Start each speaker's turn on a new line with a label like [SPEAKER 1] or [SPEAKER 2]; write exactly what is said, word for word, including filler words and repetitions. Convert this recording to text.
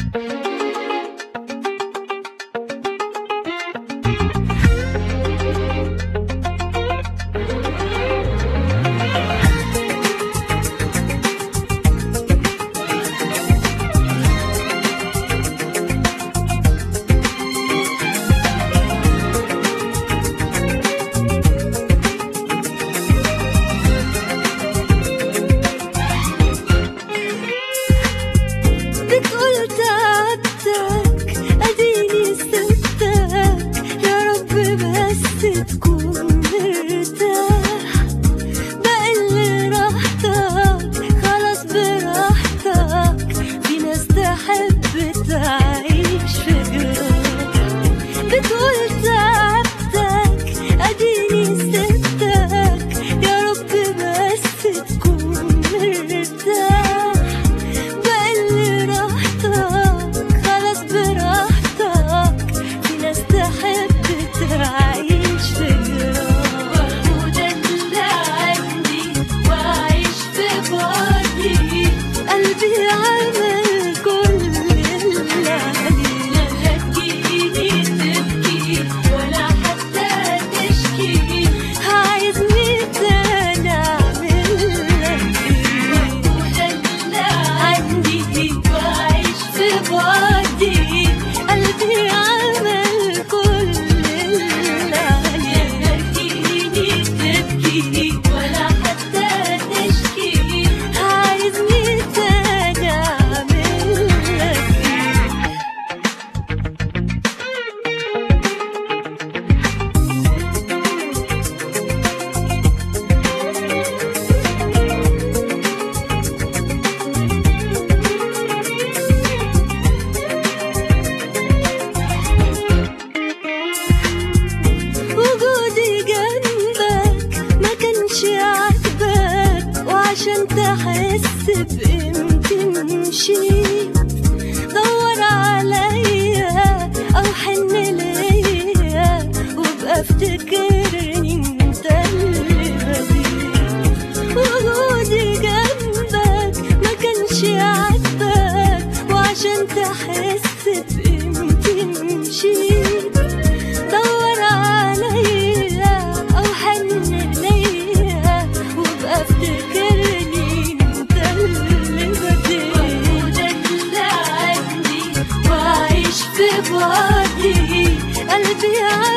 [SPEAKER 1] تحس بقيمتي مشيت دور عليا او حن ليا وابقى افتكرني انت اللي بديت. وجودي جنبك ما كانش عاجبك وعشان تحس بقيمتي مشيت دور عليا او حن ليا وابقى افتكرني انت اللي بديت. وجودك لعبني وعيش في بعدي قلبي